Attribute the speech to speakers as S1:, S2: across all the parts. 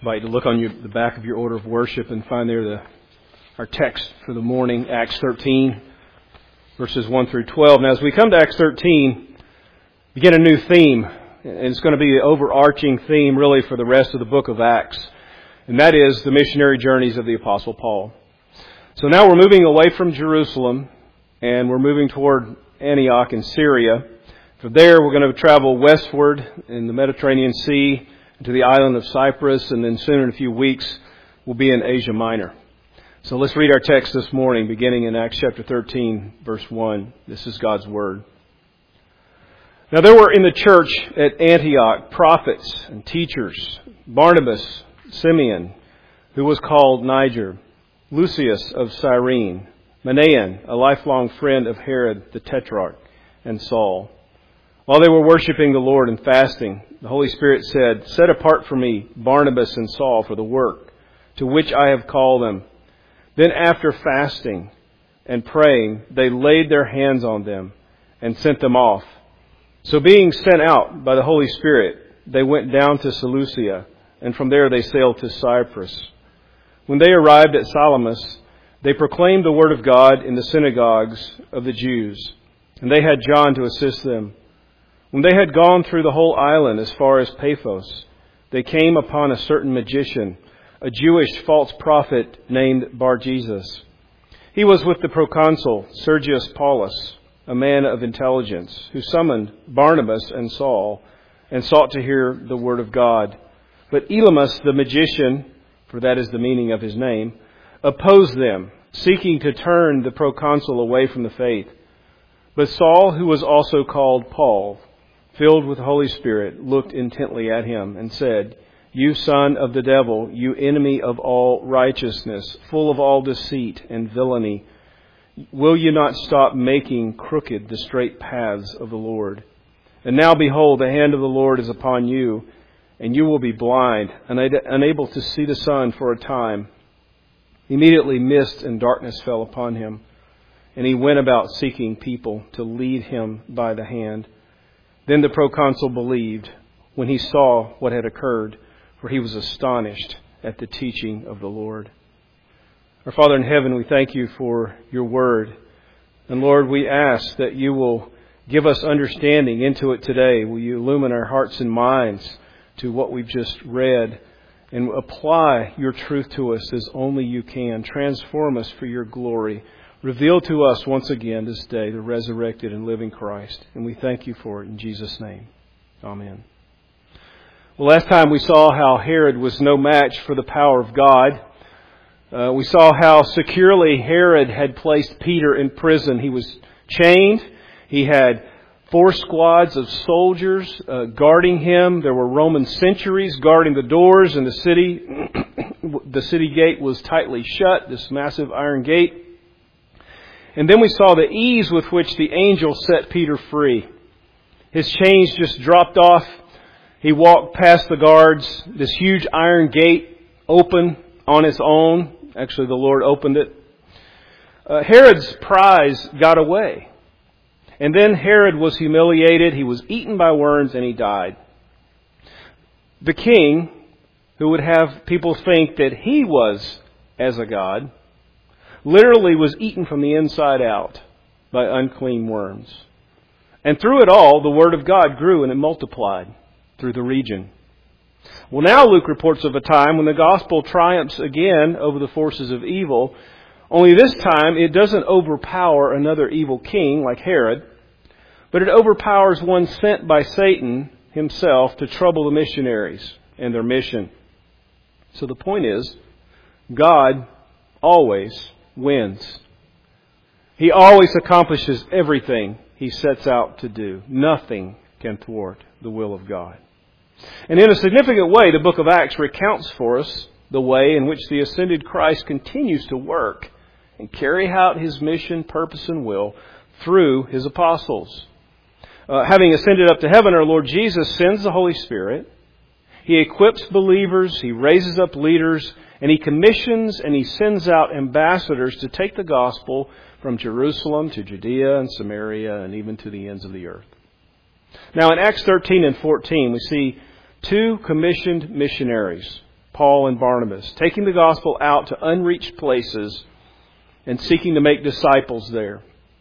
S1: Invite you to look on the back of your order of worship and find there our text for the morning, Acts 13, verses 1 through 12. Now, as we come to Acts 13, begin a new theme, and it's going to be the overarching theme really for the rest of the book of Acts, and that is the missionary journeys of the Apostle Paul. So now we're moving away from Jerusalem, and we're moving toward Antioch in Syria. From there, we're going to travel westward in the Mediterranean Sea to the island of Cyprus, and then soon in a few weeks we'll be in Asia Minor. So let's read our text this morning, beginning in Acts chapter 13, verse 1. This is God's Word. Now there were in the church at Antioch prophets and teachers, Barnabas, Simeon, who was called Niger, Lucius of Cyrene, Manaen, a lifelong friend of Herod the Tetrarch, and Saul. While they were worshiping the Lord and fasting, the Holy Spirit said, "Set apart for me Barnabas and Saul for the work to which I have called them." Then after fasting and praying, they laid their hands on them and sent them off. So being sent out by the Holy Spirit, they went down to Seleucia, and from there they sailed to Cyprus. When they arrived at Salamis, they proclaimed the word of God in the synagogues of the Jews, and they had John to assist them. When they had gone through the whole island as far as Paphos, they came upon a certain magician, a Jewish false prophet named Bar-Jesus. He was with the proconsul Sergius Paulus, a man of intelligence, who summoned Barnabas and Saul and sought to hear the word of God. But Elymas the magician, for that is the meaning of his name, opposed them, seeking to turn the proconsul away from the faith. But Saul, who was also called Paul, filled with the Holy Spirit, looked intently at him and said, "You son of the devil, you enemy of all righteousness, full of all deceit and villainy, will you not stop making crooked the straight paths of the Lord? And now behold, the hand of the Lord is upon you, and you will be blind, unable to see the sun for a time." Immediately mist and darkness fell upon him, and he went about seeking people to lead him by the hand. Then the proconsul believed when he saw what had occurred, for he was astonished at the teaching of the Lord. Our Father in heaven, we thank you for your word. And Lord, we ask that you will give us understanding into it today. Will you illumine our hearts and minds to what we've just read and apply your truth to us as only you can. Transform us for your glory. Reveal to us once again this day the resurrected and living Christ. And we thank you for it in Jesus' name. Amen. Well, last time we saw how Herod was no match for the power of God. We saw how securely Herod had placed Peter in prison. He was chained. He had 4 squads of soldiers guarding him. There were Roman sentries guarding the doors in the city. The city gate was tightly shut, this massive iron gate. And then we saw the ease with which the angel set Peter free. His chains just dropped off. He walked past the guards. This huge iron gate opened on its own. Actually, the Lord opened it. Herod's prize got away. And then Herod was humiliated. He was eaten by worms and he died. The king, who would have people think that he was as a god, literally was eaten from the inside out by unclean worms. And through it all, the word of God grew and it multiplied through the region. Well, now Luke reports of a time when the gospel triumphs again over the forces of evil. Only this time, it doesn't overpower another evil king like Herod, but it overpowers one sent by Satan himself to trouble the missionaries and their mission. So the point is, God always wins. He always accomplishes everything he sets out to do. Nothing can thwart the will of God. And in a significant way, the book of Acts recounts for us the way in which the ascended Christ continues to work and carry out his mission, purpose, and will through his apostles. Having ascended up to heaven, our Lord Jesus sends the Holy Spirit. He equips believers, he raises up leaders, and he commissions and he sends out ambassadors to take the gospel from Jerusalem to Judea and Samaria and even to the ends of the earth. Now in Acts 13 and 14, we see 2 commissioned missionaries Paul and Barnabas, taking the gospel out to unreached places and seeking to make disciples there.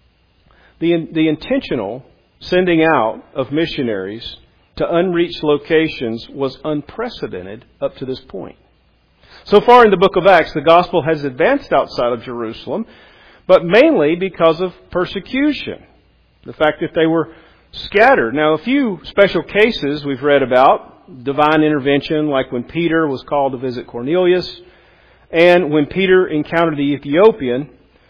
S1: The intentional sending out of missionaries to unreached locations was unprecedented up to this point. So far in the book of Acts, the gospel has advanced outside of Jerusalem, but mainly because of persecution. The fact that they were scattered. Now, a few special cases we've read about, divine intervention, like when Peter was called to visit Cornelius, and when Peter encountered the Ethiopian.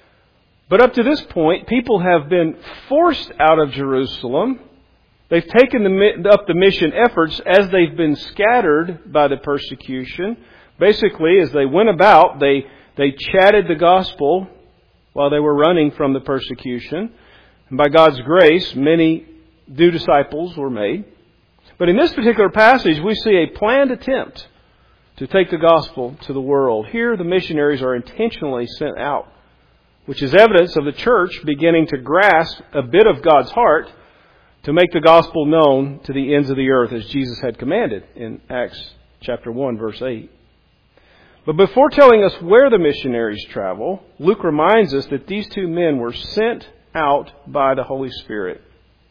S1: But up to this point, people have been forced out of Jerusalem. They've taken up the mission efforts as they've been scattered by the persecution. Basically, as they went about, they chatted the gospel while they were running from the persecution. And by God's grace, many new disciples were made. But in this particular passage, we see a planned attempt to take the gospel to the world. Here, the missionaries are intentionally sent out, which is evidence of the church beginning to grasp a bit of God's heart to make the gospel known to the ends of the earth, as Jesus had commanded in Acts chapter 1, verse 8. But before telling us where the missionaries travel, Luke reminds us that these two men were sent out by the Holy Spirit.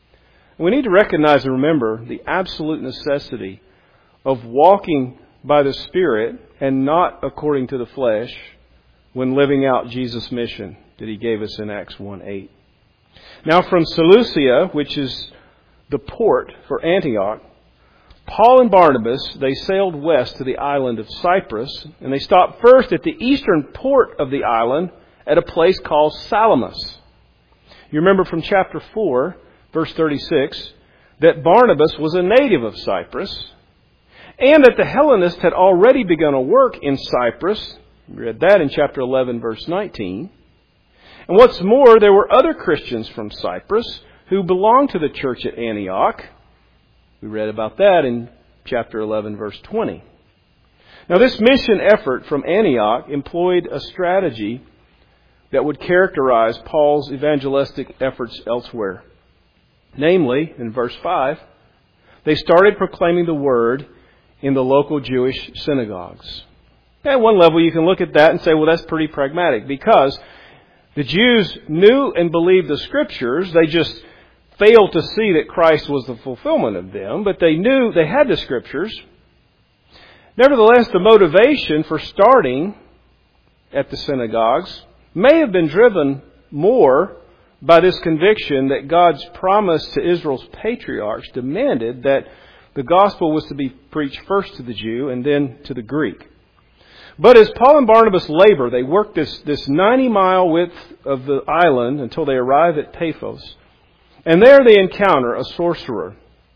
S1: We need to recognize and remember the absolute necessity of walking by the Spirit and not according to the flesh when living out Jesus' mission that He gave us in Acts 1:8. Now from Seleucia, which is the port for Antioch, Paul and Barnabas, they sailed west to the island of Cyprus, and they stopped first at the eastern port of the island at a place called Salamis. You remember from chapter 4, verse 36, that Barnabas was a native of Cyprus, and that the Hellenists had already begun a work in Cyprus. We read that in chapter 11, verse 19. And what's more, there were other Christians from Cyprus who belonged to the church at Antioch. We read about that in chapter 11, verse 20. Now, this mission effort from Antioch employed a strategy that would characterize Paul's evangelistic efforts elsewhere. Namely, in verse 5, they started proclaiming the word in the local Jewish synagogues. At one level, you can look at that and say, well, that's pretty pragmatic, because the Jews knew and believed the Scriptures. They just failed to see that Christ was the fulfillment of them, but they knew they had the Scriptures. Nevertheless, the motivation for starting at the synagogues may have been driven more by this conviction that God's promise to Israel's patriarchs demanded that the gospel was to be preached first to the Jew and then to the Greek. But as Paul and Barnabas labor, they work this 90-mile width of the island until they arrive at Paphos. And there they encounter a sorcerer,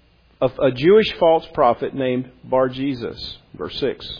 S1: a Jewish false prophet named Bar-Jesus, verse 6.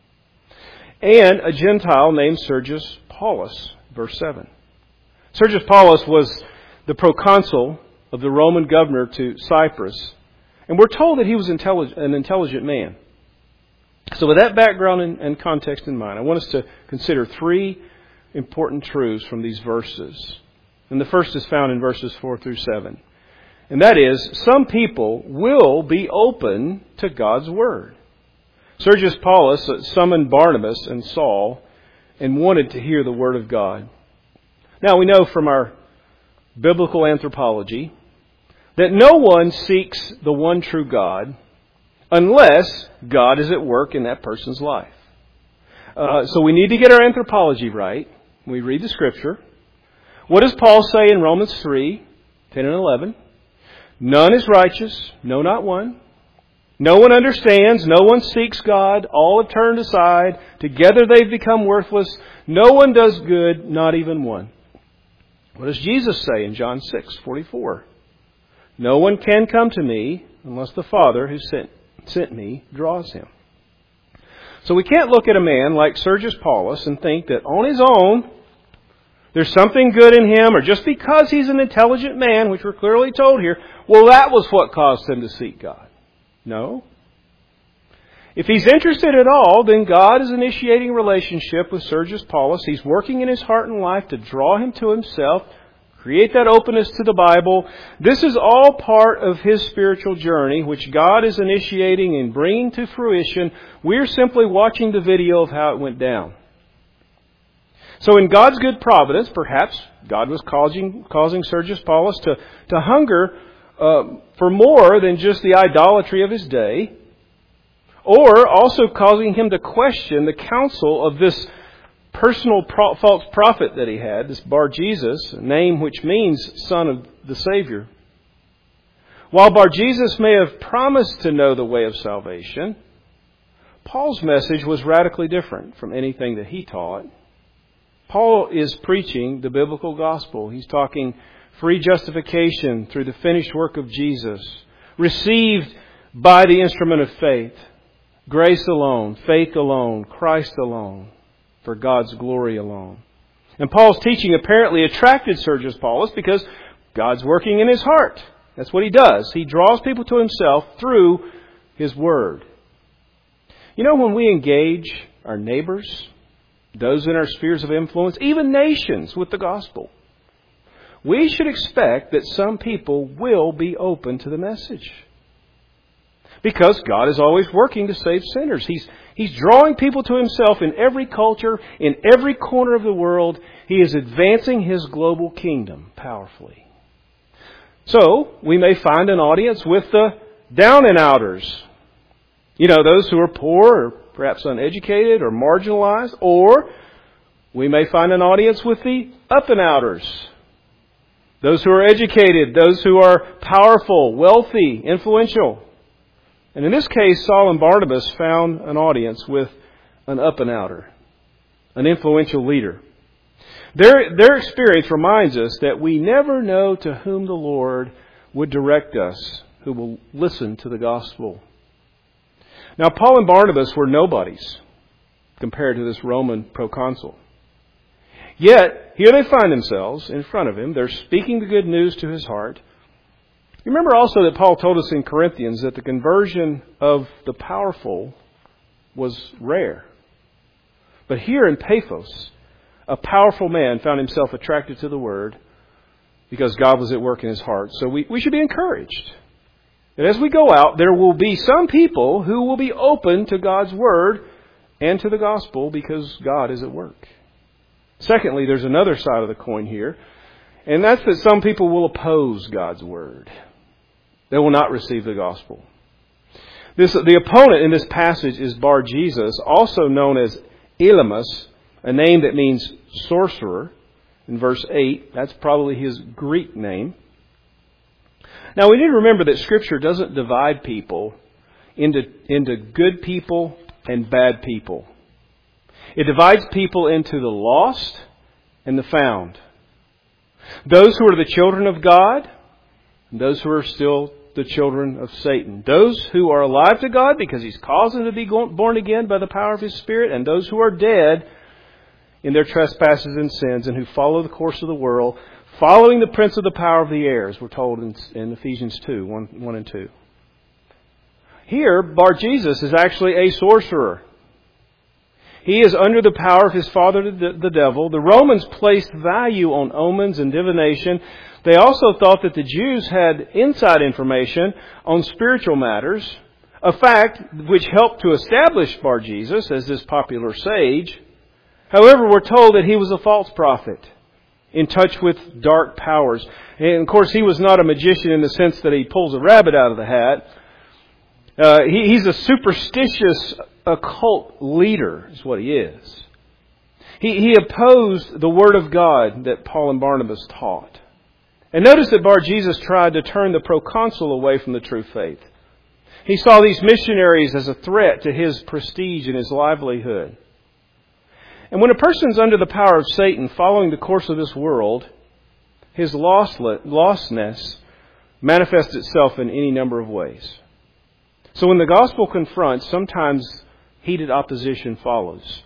S1: And a Gentile named Sergius Paulus, verse 7. Sergius Paulus was the proconsul of the Roman governor to Cyprus. And we're told that he was an intelligent man. So with that background and context in mind, I want us to consider three important truths from these verses. And the first is found in verses 4 through 7. And that is, some people will be open to God's Word. Sergius Paulus summoned Barnabas and Saul and wanted to hear the Word of God. Now we know from our biblical anthropology that no one seeks the one true God unless God is at work in that person's life. So we need to get our anthropology right. We read the Scripture. What does Paul say in Romans 3, 10 and 11? None is righteous, no, not one. No one understands, no one seeks God. All have turned aside. Together they've become worthless. No one does good, not even one. What does Jesus say in John 6:44? No one can come to me unless the Father who sent me draws him. So we can't look at a man like Sergius Paulus and think that on his own there's something good in him, or just because he's an intelligent man, which we're clearly told here, well, that was what caused him to seek God. No. If he's interested at all, then God is initiating a relationship with Sergius Paulus. He's working in his heart and life to draw him to himself, Create that openness to the Bible. This is all part of his spiritual journey, which God is initiating and bringing to fruition. We're simply watching the video of how it went down. So in God's good providence, perhaps God was causing Sergius Paulus to hunger for more than just the idolatry of his day, or also causing him to question the counsel of this personal false prophet that he had, this Bar-Jesus, a name which means son of the Savior. While Bar-Jesus may have promised to know the way of salvation, Paul's message was radically different from anything that he taught. Paul is preaching the biblical gospel. He's talking free justification through the finished work of Jesus, received by the instrument of faith, grace alone, faith alone, Christ alone, for God's glory alone. And Paul's teaching apparently attracted Sergius Paulus because God's working in his heart. That's what he does. He draws people to himself through his word. You know, when we engage our neighbors, those in our spheres of influence, even nations with the gospel, we should expect that some people will be open to the message. Because God is always working to save sinners. He's drawing people to himself in every culture, in every corner of the world. He is advancing his global kingdom powerfully. So, we may find an audience with the down and outers. You know, those who are poor or perhaps uneducated or marginalized. Or we may find an audience with the up and outers. Those who are educated, those who are powerful, wealthy, influential. And in this case, Saul and Barnabas found an audience with an up and outer, an influential leader. Their experience reminds us that we never know to whom the Lord would direct us who will listen to the gospel. Now, Paul and Barnabas were nobodies compared to this Roman proconsul. Yet, here they find themselves in front of him. They're speaking the good news to his heart. Remember also that Paul told us in Corinthians that the conversion of the powerful was rare. But here in Paphos, a powerful man found himself attracted to the Word because God was at work in his heart. So we should be encouraged that as we go out, there will be some people who will be open to God's Word and to the gospel because God is at work. Secondly, there's another side of the coin here, and that's that some people will oppose God's Word. They will not receive the gospel. The opponent in this passage is Bar-Jesus, also known as Elymas, a name that means sorcerer. In verse 8, that's probably his Greek name. Now we need to remember that Scripture doesn't divide people into good people and bad people. It divides people into the lost and the found. Those who are the children of God, and those who are still the children of Satan. Those who are alive to God because He's caused them to be born again by the power of His Spirit, and those who are dead in their trespasses and sins and who follow the course of the world, following the prince of the power of the air, as we're told in Ephesians 2, 1 and 2. Here, Bar-Jesus is actually a sorcerer. He is under the power of his father, the devil. The Romans placed value on omens and divination. They also thought that the Jews had inside information on spiritual matters, a fact which helped to establish Bar-Jesus as this popular sage. However, we're told that he was a false prophet, in touch with dark powers. And of course, he was not a magician in the sense that he pulls a rabbit out of the hat. He's a superstitious occult leader, is what he is. He opposed the Word of God that Paul and Barnabas taught. And notice that Bar-Jesus tried to turn the proconsul away from the true faith. He saw these missionaries as a threat to his prestige and his livelihood. And when a person's under the power of Satan, following the course of this world, his lostness manifests itself in any number of ways. So when the gospel confronts, sometimes heated opposition follows.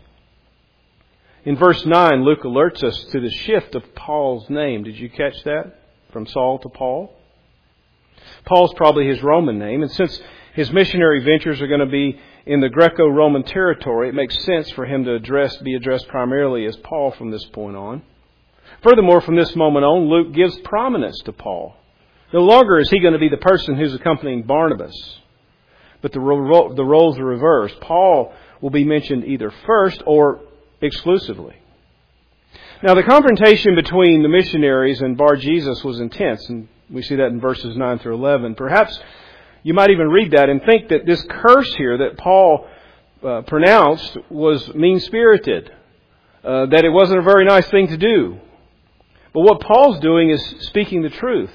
S1: In verse 9, Luke alerts us to the shift of Paul's name. Did you catch that? From Saul to Paul. Paul's probably his Roman name, and since his missionary ventures are going to be in the Greco-Roman territory, it makes sense for him to be addressed primarily as Paul from this point on. Furthermore, from this moment on, Luke gives prominence to Paul. No longer is he going to be the person who's accompanying Barnabas, but the roles are reversed. Paul will be mentioned either first or exclusively. Now, the confrontation between the missionaries and Bar-Jesus was intense, and we see that in verses 9 through 11. Perhaps you might even read that and think that this curse here that Paul pronounced was mean-spirited, that it wasn't a very nice thing to do. But what Paul's doing is speaking the truth.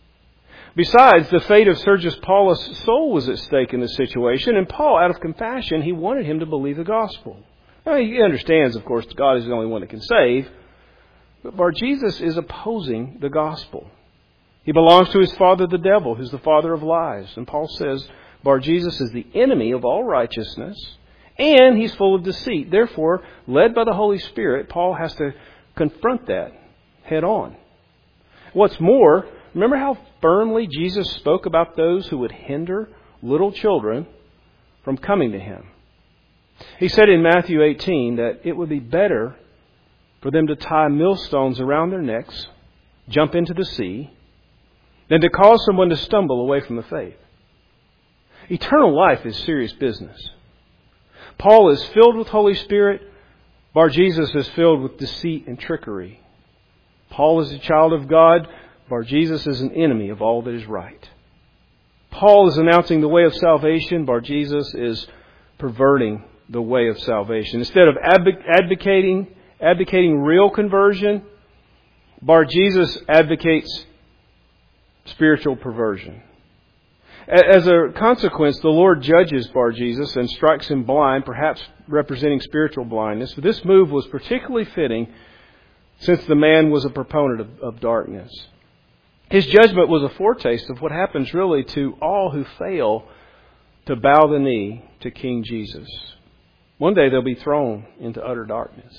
S1: Besides, the fate of Sergius Paulus' soul was at stake in this situation, and Paul, out of compassion, he wanted him to believe the gospel. Now, he understands, of course, that God is the only one that can save, but Bar-Jesus is opposing the gospel. He belongs to his father, the devil, who's the father of lies. And Paul says Bar-Jesus is the enemy of all righteousness, and he's full of deceit. Therefore, led by the Holy Spirit, Paul has to confront that head on. What's more, remember how firmly Jesus spoke about those who would hinder little children from coming to him. He said in Matthew 18 that it would be better for them to tie millstones around their necks, jump into the sea, than to cause someone to stumble away from the faith. Eternal life is serious business. Paul is filled with Holy Spirit. Bar-Jesus is filled with deceit and trickery. Paul is a child of God. Bar-Jesus is an enemy of all that is right. Paul is announcing the way of salvation. Bar-Jesus is perverting the way of salvation. Instead of advocating real conversion, Bar-Jesus advocates spiritual perversion. As a consequence, the Lord judges Bar-Jesus and strikes him blind, perhaps representing spiritual blindness. But this move was particularly fitting since the man was a proponent of darkness. His judgment was a foretaste of what happens really to all who fail to bow the knee to King Jesus. One day they'll be thrown into utter darkness.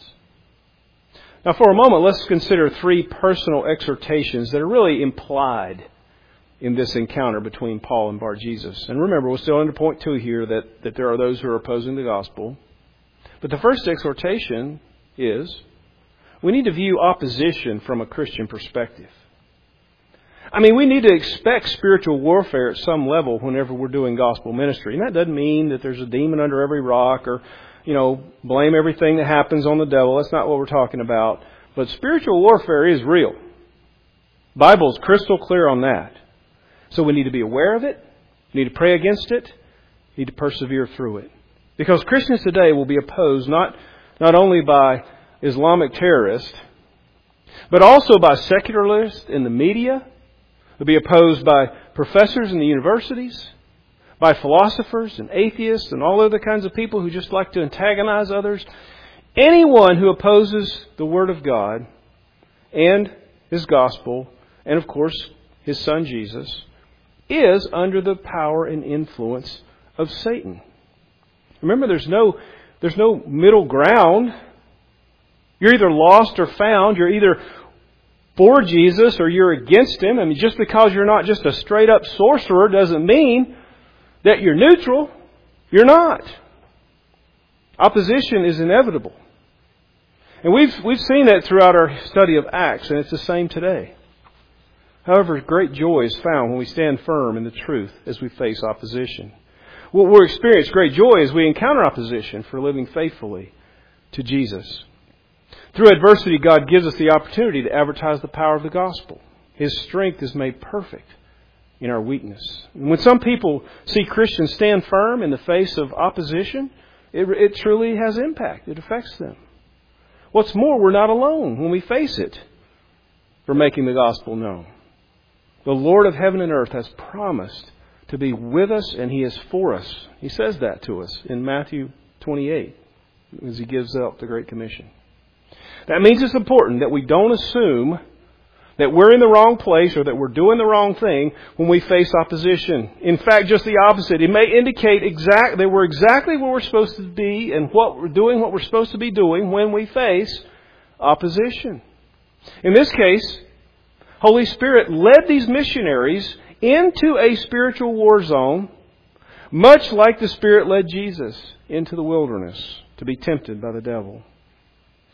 S1: Now, for a moment, let's consider three personal exhortations that are really implied in this encounter between Paul and Bar-Jesus. And remember, we're still under point 2 here that there are those who are opposing the gospel. But the first exhortation is we need to view opposition from a Christian perspective. I mean, we need to expect spiritual warfare at some level whenever we're doing gospel ministry. And that doesn't mean that there's a demon under every rock or, blame everything that happens on the devil. That's not what we're talking about. But spiritual warfare is real. The Bible is crystal clear on that. So we need to be aware of it. We need to pray against it. We need to persevere through it. Because Christians today will be opposed not only by Islamic terrorists, but also by secularists in the media. They'll be opposed by professors in the universities, by philosophers and atheists and all other kinds of people who just like to antagonize others. Anyone who opposes the Word of God and His gospel, and of course His Son Jesus, is under the power and influence of Satan. Remember, there's no middle ground. You're either lost or found. You're either for Jesus or you're against Him. I mean, just because you're not just a straight up sorcerer doesn't mean that you're neutral. You're not. Opposition is inevitable. And we've seen that throughout our study of Acts, and it's the same today. However, great joy is found when we stand firm in the truth as we face opposition. We'll experience great joy as we encounter opposition for living faithfully to Jesus. Through adversity, God gives us the opportunity to advertise the power of the gospel. His strength is made perfect in our weakness. And when some people see Christians stand firm in the face of opposition, it truly has impact. It affects them. What's more, we're not alone when we face it for making the gospel known. The Lord of heaven and earth has promised to be with us, and He is for us. He says that to us in Matthew 28 as He gives out the Great Commission. That means it's important that we don't assume that we're in the wrong place or that we're doing the wrong thing when we face opposition. In fact, just the opposite. It may indicate that we're exactly where we're supposed to be and what we're supposed to be doing when we face opposition. In this case, Holy Spirit led these missionaries into a spiritual war zone, much like the Spirit led Jesus into the wilderness to be tempted by the devil.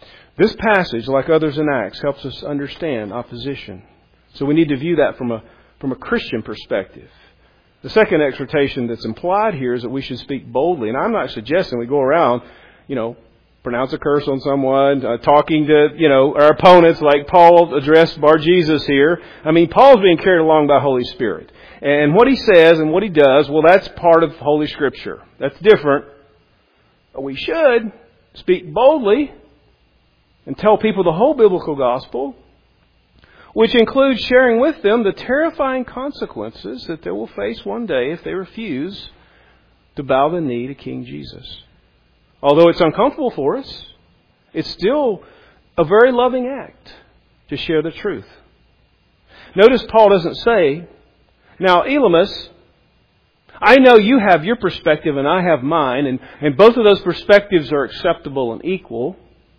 S1: This passage, like others in Acts, helps us understand opposition. So we need to view that from a Christian perspective. The second exhortation that's implied here is that we should speak boldly. And I'm not suggesting we go around, pronounce a curse on someone, talking to, our opponents like Paul addressed Bar-Jesus here. I mean, Paul's being carried along by Holy Spirit. And what he says and what he does, well, that's part of Holy Scripture. That's different. But we should speak boldly and tell people the whole biblical gospel, which includes sharing with them the terrifying consequences that they will face one day if they refuse to bow the knee to King Jesus. Although it's uncomfortable for us, it's still a very loving act to share the truth. Notice Paul doesn't say, "Now, Elymas, I know you have your perspective and I have mine, and both of those perspectives are acceptable and equal."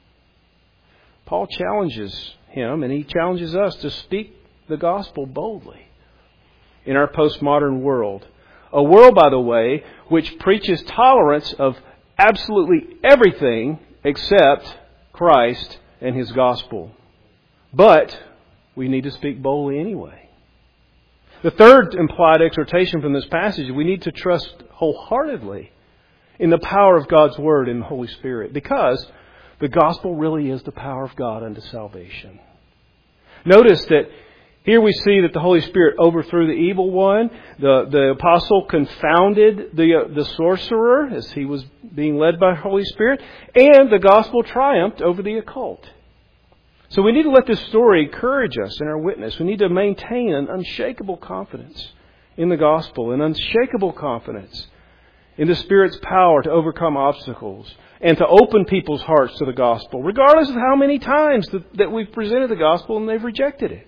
S1: Paul challenges him, and he challenges us to speak the gospel boldly in our postmodern world. A world, by the way, which preaches tolerance of absolutely everything except Christ and His gospel. But we need to speak boldly anyway. The third implied exhortation from this passage, we need to trust wholeheartedly in the power of God's Word and the Holy Spirit, because the gospel really is the power of God unto salvation. Notice that here we see that the Holy Spirit overthrew the evil one. The apostle confounded the sorcerer as he was being led by the Holy Spirit. And the gospel triumphed over the occult. So we need to let this story encourage us in our witness. We need to maintain an unshakable confidence in the gospel, an unshakable confidence in the Spirit's power to overcome obstacles and to open people's hearts to the gospel, regardless of how many times that we've presented the gospel and they've rejected it.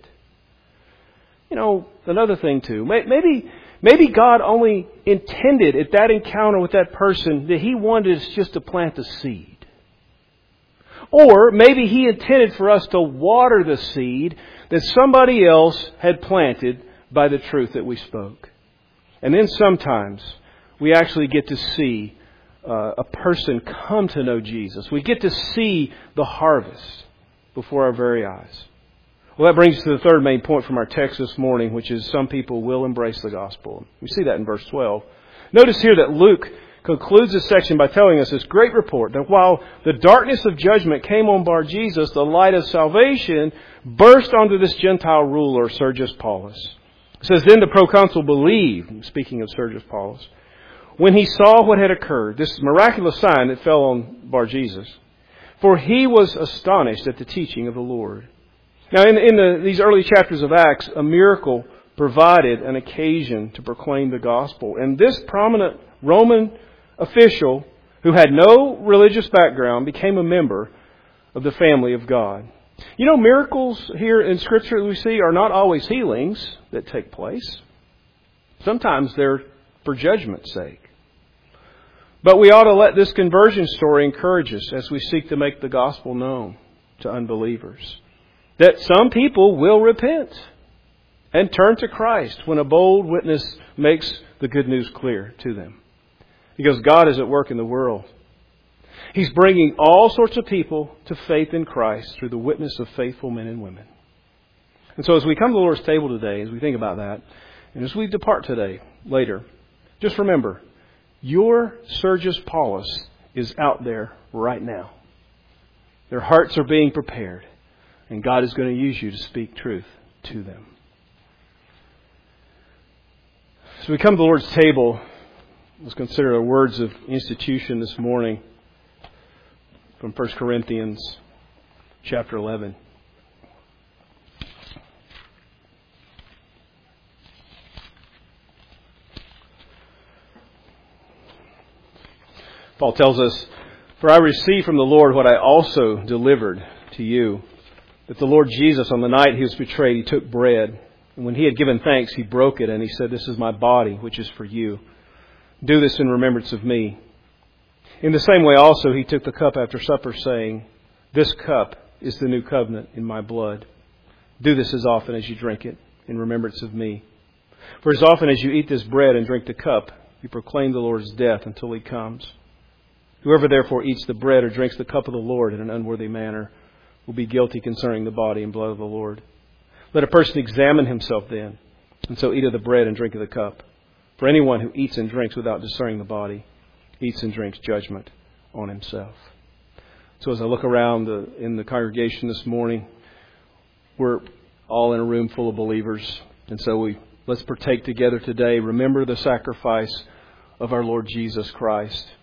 S1: Another thing too, maybe God only intended at that encounter with that person that He wanted us just to plant the seed. Or maybe He intended for us to water the seed that somebody else had planted by the truth that we spoke. And then sometimes we actually get to see a person come to know Jesus. We get to see the harvest before our very eyes. Well, that brings us to the third main point from our text this morning, which is some people will embrace the gospel. We see that in verse 12. Notice here that Luke concludes this section by telling us this great report that while the darkness of judgment came on Bar-Jesus, the light of salvation burst onto this Gentile ruler, Sergius Paulus. It says, "Then the proconsul believed," speaking of Sergius Paulus, "when he saw what had occurred," this miraculous sign that fell on Bar-Jesus, "for he was astonished at the teaching of the Lord." Now, in these early chapters of Acts, a miracle provided an occasion to proclaim the gospel. And this prominent Roman official, who had no religious background, became a member of the family of God. Miracles here in Scripture that we see are not always healings that take place. Sometimes they're for judgment's sake. But we ought to let this conversion story encourage us as we seek to make the gospel known to unbelievers. That some people will repent and turn to Christ when a bold witness makes the good news clear to them. Because God is at work in the world. He's bringing all sorts of people to faith in Christ through the witness of faithful men and women. And so as we come to the Lord's table today, as we think about that, and as we depart today, later, just remember, your Sergius Paulus is out there right now. Their hearts are being prepared. And God is going to use you to speak truth to them. So we come to the Lord's table. Let's consider the words of institution this morning from 1 Corinthians chapter 11. Paul tells us, "For I received from the Lord what I also delivered to you, that the Lord Jesus, on the night He was betrayed, He took bread. And when He had given thanks, He broke it, and He said, 'This is my body, which is for you. Do this in remembrance of me.' In the same way also He took the cup after supper, saying, 'This cup is the new covenant in my blood. Do this as often as you drink it in remembrance of me. For as often as you eat this bread and drink the cup, you proclaim the Lord's death until He comes. Whoever therefore eats the bread or drinks the cup of the Lord in an unworthy manner will be guilty concerning the body and blood of the Lord. Let a person examine himself then, and so eat of the bread and drink of the cup. For anyone who eats and drinks without discerning the body eats and drinks judgment on himself. So as I look around in the congregation this morning, we're all in a room full of believers. And so let's partake together today. Remember the sacrifice of our Lord Jesus Christ.